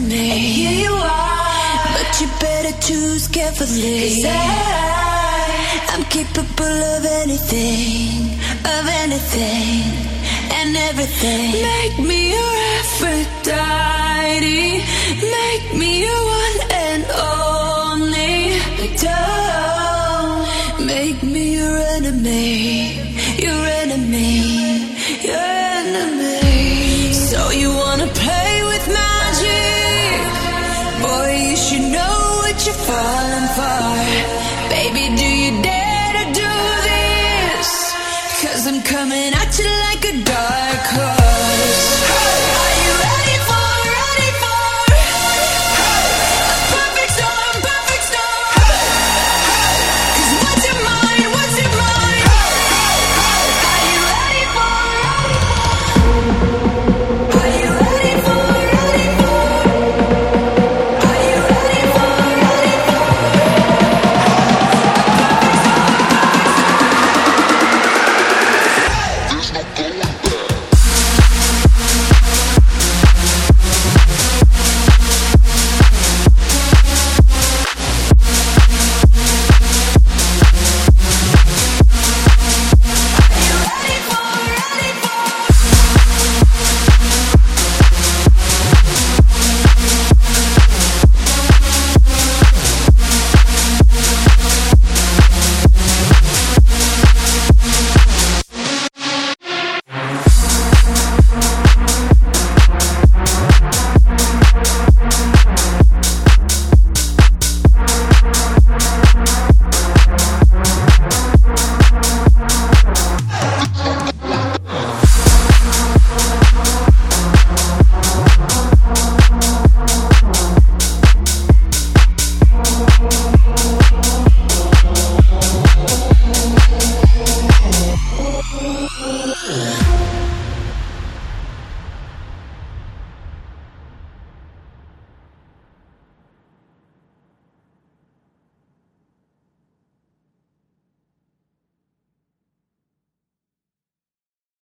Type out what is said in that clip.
me. And here you are, but you better choose carefully. 'Cause I'm capable of anything and everything. Make me your Aphrodite, make me your one and only. Don't make me your enemy, your enemy, your enemy. So you wanna play with magic? Boy, you should know what you're falling for.